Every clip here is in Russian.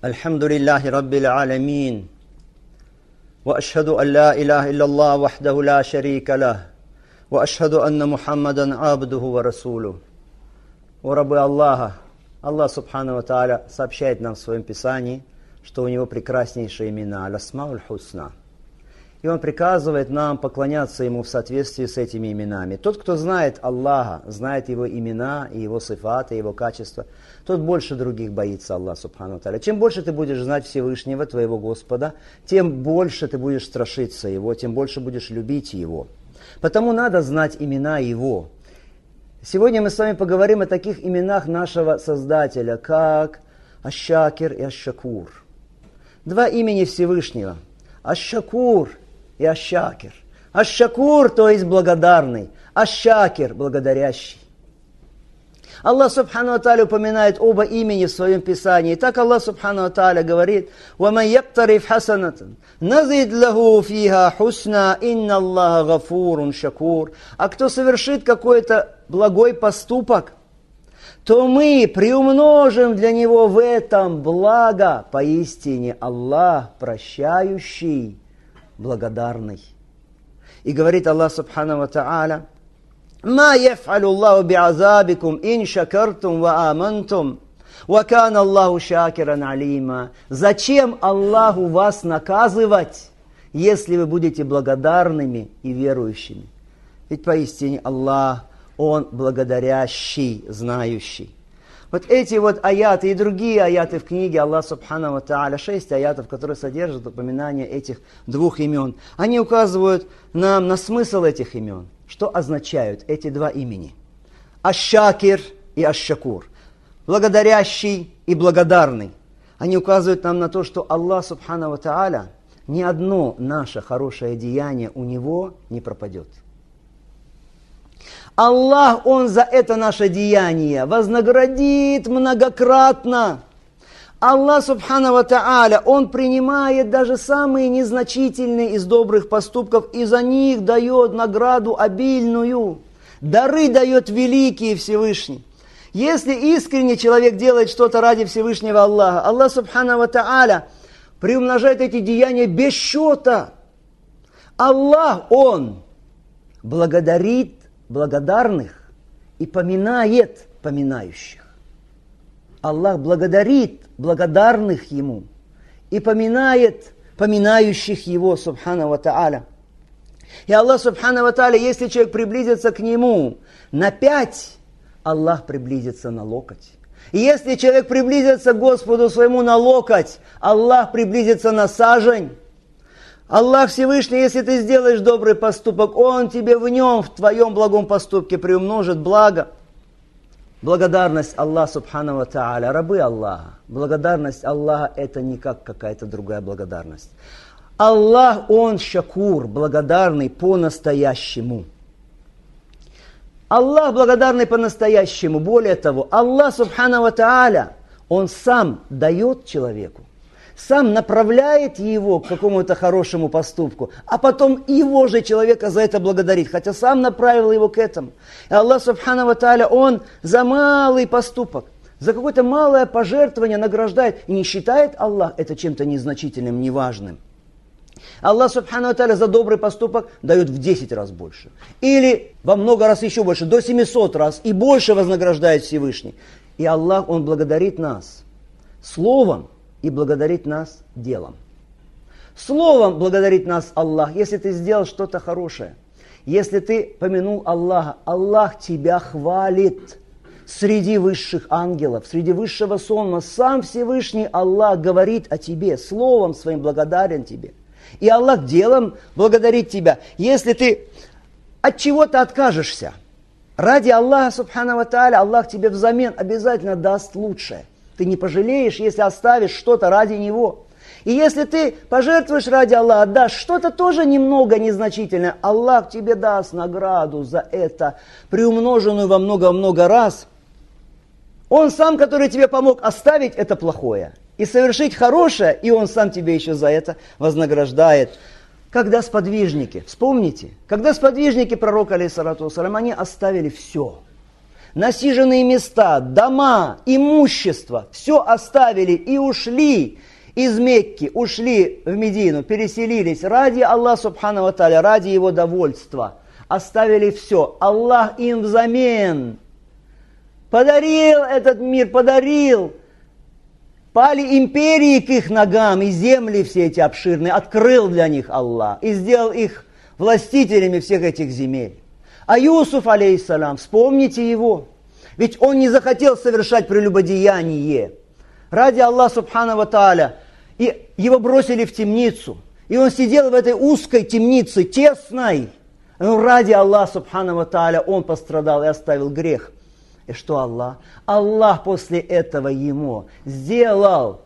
الحمد لله رب العالمين وأشهد أن لا إله إلا الله وحده لا شريك له وأشهد أن محمدا عبده ورسوله. О рабы Аллаха, Аллах Субхану ва Тааля сообщает нам в своем Писании, что у Него прекраснейшие имена, Аль-Асмауль Хусна. И Он приказывает нам поклоняться Ему в соответствии с этими именами. Тот, кто знает Аллаха, знает Его имена, и Его сифаты, Его качества, тот больше других боится Аллаха Субхану ва Тааля. Чем больше ты будешь знать Всевышнего, твоего Господа, тем больше ты будешь страшиться Его, тем больше будешь любить Его. Потому надо знать имена Его. Сегодня мы с вами поговорим о таких именах нашего Создателя, как Аш-Шакир и Аш-Шакур. Два имени Всевышнего. Аш-Шакур и Аш-Шакир. Аш-Шакур, то есть благодарный. Аш-Шакир, благодарящий. Аллах Субхану ва Тааля упоминает оба имени в своем Писании. Так Аллах Субхану ва Тааля говорит: وَمَنْ يَقْتَرِفْ حَسَنَةً نَزِدْ لَهُ فِيهَا حُسْنًا إِنَّ اللَّهَ غَفُورٌ شَكُورٌ. А кто совершит какой-то благой поступок, то мы приумножим для него в этом благо. Поистине Аллах прощающий, благодарный. И говорит Аллах Субхану ва Тааля: «Ма яф'алю Аллаху би'азабикум ин шакартум ва амантум, ва кана Аллаху шакиран алима». Зачем Аллаху вас наказывать, если вы будете благодарными и верующими? Ведь поистине Аллах, Он благодарящий, знающий. Вот эти вот аяты и другие аяты в книге Аллах Субхану ва Тааля, 6 аятов, которые содержат упоминание этих двух имен, они указывают нам на смысл этих имен. Что означают эти два имени? Аш-Шакир и Аш-Шакур. Благодарящий и благодарный. Они указывают нам на то, что Аллах Субхану ва Тааля, ни одно наше хорошее деяние у Него не пропадет. Аллах, Он за это наше деяние вознаградит многократно. Аллах Субхану ва Тааля, Он принимает даже самые незначительные из добрых поступков и за них дает награду обильную. Дары дает великие Всевышний. Если искренне человек делает что-то ради Всевышнего Аллаха, Аллах Субхану ва Тааля приумножает эти деяния без счета. Аллах, Он благодарит благодарных и поминает поминающих. Аллах благодарит благодарных Ему и поминает поминающих Его, Субхану ва Тааля. И Аллах Субхану ва Тааля, если человек приблизится к Нему на 5, Аллах приблизится на локоть. И если человек приблизится к Господу своему на локоть, Аллах приблизится на сажень. Аллах Всевышний, если ты сделаешь добрый поступок, Он тебе в нем, в твоем благом поступке приумножит благо. Благодарность Аллаха Субхану ва Тааля, рабы Аллаха. Благодарность Аллаха это не как какая-то другая благодарность. Аллах, Он шакур, благодарный по-настоящему. Аллах благодарный по-настоящему. Более того, Аллах Субхану ва Тааля, Он сам дает человеку, сам направляет его к какому-то хорошему поступку, а потом его же человека за это благодарит, хотя сам направил его к этому. И Аллах Субхану ва Тааля, Он за малый поступок, за какое-то малое пожертвование награждает, и не считает Аллах это чем-то незначительным, неважным. Аллах Субхану ва Тааля за добрый поступок дает в 10 раз больше. Или во много раз еще больше, до 700 раз, и больше вознаграждает Всевышний. И Аллах, Он благодарит нас словом, и благодарит нас делом. Словом благодарит нас Аллах, если ты сделал что-то хорошее. Если ты помянул Аллаха, Аллах тебя хвалит среди высших ангелов, среди высшего сонма. Сам Всевышний Аллах говорит о тебе, словом своим благодарен тебе. И Аллах делом благодарит тебя. Если ты от чего-то откажешься, ради Аллаха Субхану ва Тааля, Аллах тебе взамен обязательно даст лучшее. Ты не пожалеешь, если оставишь что-то ради Него. И если ты пожертвуешь ради Аллаха, отдашь что-то тоже немного незначительное, Аллах тебе даст награду за это, приумноженную во много-много раз. Он сам, который тебе помог оставить это плохое и совершить хорошее, и Он сам тебе еще за это вознаграждает. Когда сподвижники, вспомните, когда сподвижники пророка, алейхиссалату вассалям, они оставили все. насиженные места, дома, имущество, все оставили и ушли из Мекки, ушли в Медину, переселились ради Аллаха Субхану ва Тааля, ради Его довольства. Оставили все. Аллах им взамен подарил этот мир, подарил. Пали империи к их ногам, и земли все эти обширные открыл для них Аллах, и сделал их властителями всех этих земель. А Юсуф, алейхиссалям, вспомните его, ведь он не захотел совершать прелюбодеяние. Ради Аллаха Субхану ва Тааля, и его бросили в темницу, и он сидел в этой узкой темнице, тесной, но ради Аллаха Субхану ва Тааля он пострадал и оставил грех. И что Аллах? Аллах после этого ему сделал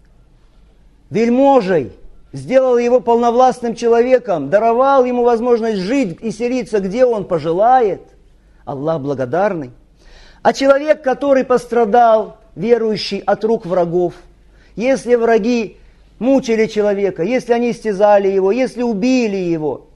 вельможей, сделал его полновластным человеком, даровал ему возможность жить и селиться, где он пожелает. Аллах благодарный. А человек, который пострадал, верующий от рук врагов, если враги мучили человека, если они истязали его, если убили его,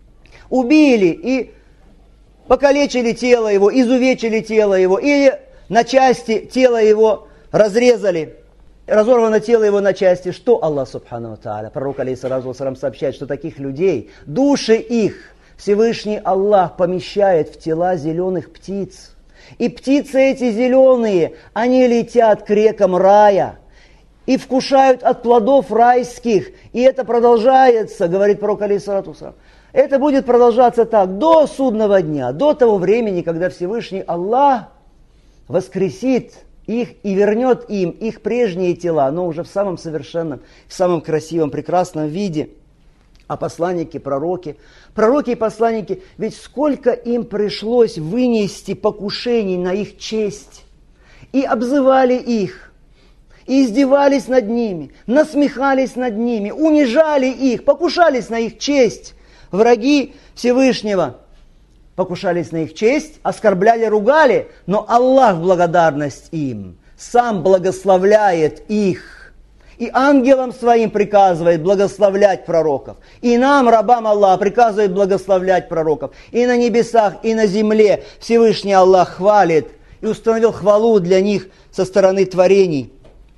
убили и покалечили тело его, изувечили тело его, или на части тело его разрезали, разорвано тело его на части. Что Аллах Субхану ва Тааля, пророк алейхиссалату вассалям сообщает, что таких людей, души их, Всевышний Аллах помещает в тела зеленых птиц. И птицы эти зеленые, они летят к рекам рая и вкушают от плодов райских. И это продолжается, говорит пророк алейхиссалату вассалям. Это будет продолжаться так до судного дня, до того времени, когда Всевышний Аллах воскресит их и вернет им их прежние тела, но уже в самом совершенном, в самом красивом, прекрасном виде. А посланники, пророки и посланники, ведь сколько им пришлось вынести покушений на их честь. И обзывали их, и издевались над ними, насмехались над ними, унижали их, покушались на их честь. Враги Всевышнего покушались на их честь, оскорбляли, ругали, но Аллах в благодарность им сам благословляет их. И ангелам своим приказывает благословлять пророков. И нам, рабам Аллаха, приказывает благословлять пророков. И на небесах, и на земле Всевышний Аллах хвалит и установил хвалу для них со стороны творений.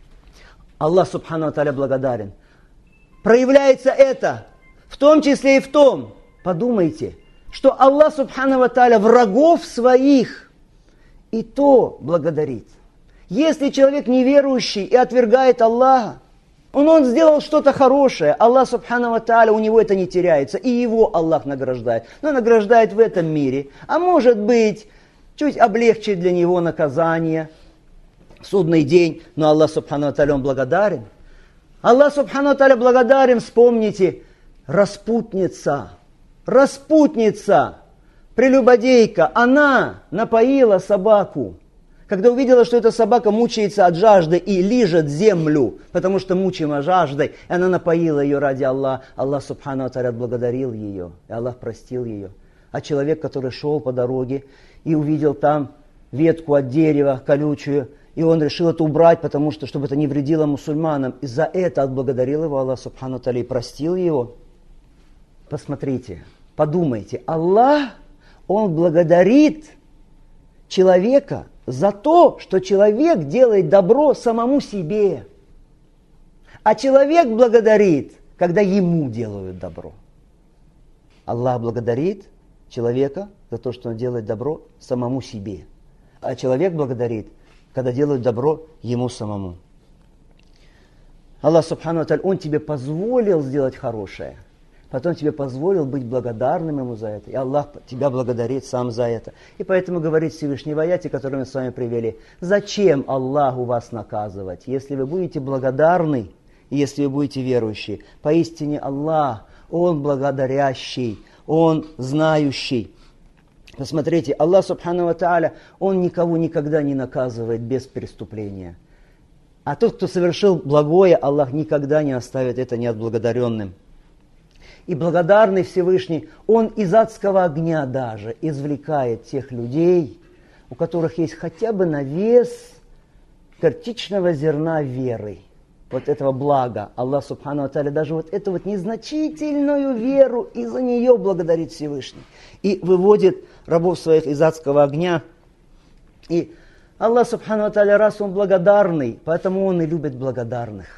Аллах Субхану ва Тааля благодарен. Проявляется это в том числе и в том, подумайте, что Аллах Субхану ва Тааля врагов своих и то благодарит. Если человек неверующий и отвергает Аллаха, он сделал что-то хорошее, Аллах Субхану ва Тааля, у него это не теряется, и его Аллах награждает. Но награждает в этом мире, а может быть, чуть облегчит для него наказание, судный день, но Аллах Субхану ва Тааля, он благодарен. Аллах Субхану ва Тааля благодарен, вспомните, распутница, прелюбодейка, она напоила собаку. Когда увидела, что эта собака мучается от жажды и лижет землю, потому что мучима жаждой, она напоила ее ради Аллаха. Аллах Субхану ва Тааля благодарил ее, и Аллах простил ее. А человек, который шел по дороге и увидел там ветку от дерева колючую, и он решил это убрать, потому что, чтобы это не вредило мусульманам, и за это отблагодарил его Аллах Субхану ва Тааля и простил его. Посмотрите, подумайте, Аллах, Он благодарит человека за то, что человек делает добро самому себе. А человек благодарит, когда ему делают добро. Аллах благодарит человека за то, что он делает добро самому себе. А человек благодарит, когда делают добро ему самому. Аллах Субхану ва Тааля, Он тебе позволил сделать хорошее. Потом тебе позволил быть благодарным Ему за это. И Аллах тебя благодарит сам за это. И поэтому говорит Всевышний в аяте, который мы с вами привели: зачем Аллаху вас наказывать, если вы будете благодарны, и если вы будете верующие? Поистине Аллах, Он благодарящий, Он знающий. Посмотрите, Аллах Субхану ва Тааля, Он никого никогда не наказывает без преступления. А тот, кто совершил благое, Аллах никогда не оставит это неотблагодаренным. И благодарный Всевышний, Он из адского огня даже извлекает тех людей, у которых есть хотя бы навес горчичного зерна веры, вот этого блага. Аллах Субхану ва Тааля даже вот эту вот незначительную веру, из-за нее благодарит Всевышний. И выводит рабов своих из адского огня. И Аллах Субхану ва Тааля, раз Он благодарный, поэтому Он и любит благодарных.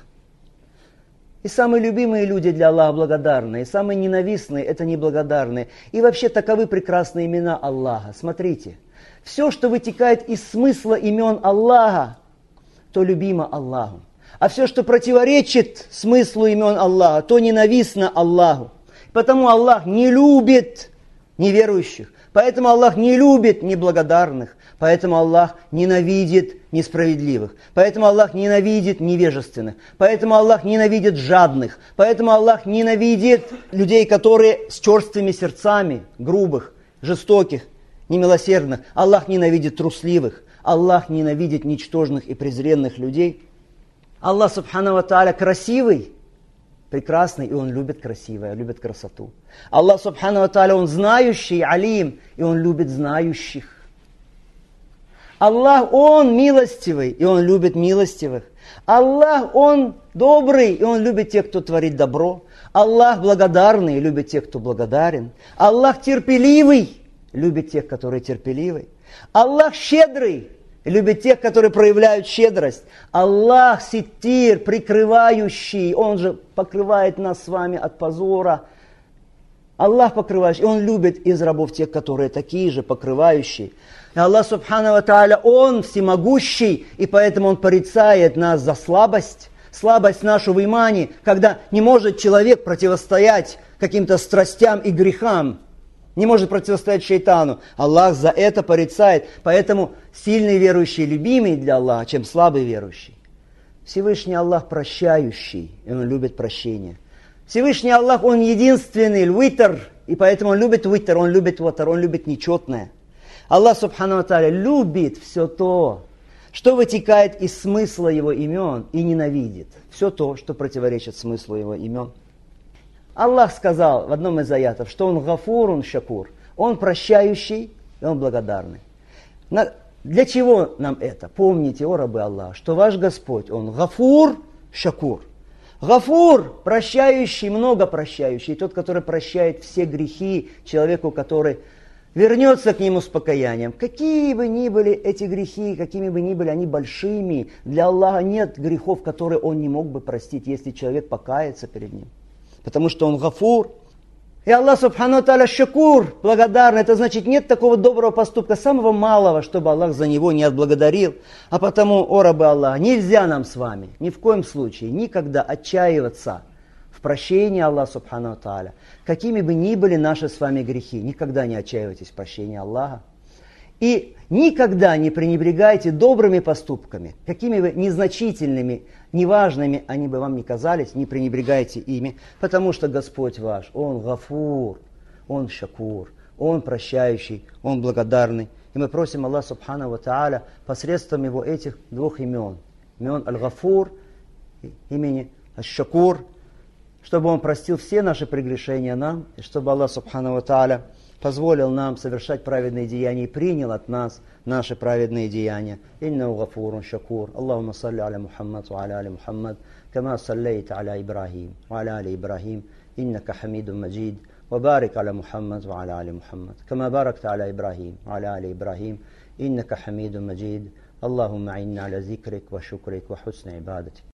И самые любимые люди для Аллаха благодарные, и самые ненавистные – это неблагодарные. И вообще таковы прекрасные имена Аллаха. Смотрите, все, что вытекает из смысла имен Аллаха, то любимо Аллаху. А все, что противоречит смыслу имен Аллаха, то ненавистно Аллаху. Потому Аллах не любит неверующих. Поэтому Аллах не любит неблагодарных. Поэтому Аллах ненавидит несправедливых. Поэтому Аллах ненавидит невежественных. Поэтому Аллах ненавидит жадных. Поэтому Аллах ненавидит людей, которые с черствыми сердцами, грубых, жестоких, немилосердных. Аллах ненавидит трусливых. Аллах ненавидит ничтожных и презренных людей. Аллах Субхану ва Тааля красивый, прекрасный, и Он любит красивое, любит красоту. Аллах Субхану ва Тааля, Он знающий, алим, и Он любит знающих. Аллах, Он милостивый, и Он любит милостивых. Аллах, Он добрый, и Он любит тех, кто творит добро. Аллах благодарный, и любит тех, кто благодарен. Аллах терпеливый, любит тех, которые терпеливы. Аллах щедрый, любит тех, которые проявляют щедрость. Аллах ситир, прикрывающий, Он же покрывает нас с вами от позора. Аллах покрывающий, Он любит из рабов тех, которые такие же покрывающие. И Аллах Субхану ва Тааля, Он всемогущий, и поэтому Он порицает нас за слабость. Слабость нашу в имане, когда не может человек противостоять каким-то страстям и грехам. Не может противостоять шайтану. Аллах за это порицает. Поэтому сильный верующий любимый для Аллаха, чем слабый верующий. Всевышний Аллах прощающий, и Он любит прощение. Всевышний Аллах, Он единственный, витр, и поэтому Он любит витр, Он любит ватр, Он любит нечетное. Аллах Субхану ва Тааля любит все то, что вытекает из смысла Его имен, и ненавидит все то, что противоречит смыслу Его имен. Аллах сказал в одном из аятов, что Он гафурун шакур, Он прощающий, и Он благодарный. Для чего нам это? Помните, о рабы Аллаха, что ваш Господь, Он гафур шакур. Гафур, прощающий, много прощающий, тот, который прощает все грехи человеку, который вернется к нему с покаянием. Какие бы ни были эти грехи, какими бы ни были они большими, для Аллаха нет грехов, которые Он не мог бы простить, если человек покается перед Ним. Потому что Он гафур. И Аллах Субхану ва Тааля шакур, благодарный. Это значит, нет такого доброго поступка, самого малого, чтобы Аллах за него не отблагодарил. А потому, о рабы Аллаха, нельзя нам с вами ни в коем случае никогда отчаиваться в прощении Аллаха Субхану ва Тааля. Какими бы ни были наши с вами грехи, никогда не отчаивайтесь в прощении Аллаха. И никогда не пренебрегайте добрыми поступками, какими бы незначительными, неважными они бы вам ни казались, не пренебрегайте ими, потому что Господь ваш, Он гафур, Он шакур, Он прощающий, Он благодарный. И мы просим Аллаха Субхану ва Тааля посредством Его этих двух имен, имен Аль-Гафур, имени Аль-Шакур, чтобы Он простил все наши прегрешения нам, и чтобы Аллах Субхану ва Тааля позволил нам совершать праведные деяния и принял от нас наши праведные деяния. Иннаху гафурун шакур. Аллахумма салли аля Мухаммад ва аля али Мухаммад, кама саллейта аля Ибрахим ва аля али Ибрахим, иннака хамидун маджид. Ва барик аля Мухаммад ва аля али Мухаммад, кама баракта аля Ибрахим ва аля али Ибрахим, иннака хамидун маджид. Аллахумма инна аля зикрик ва шукрик ва хусни ибадатик.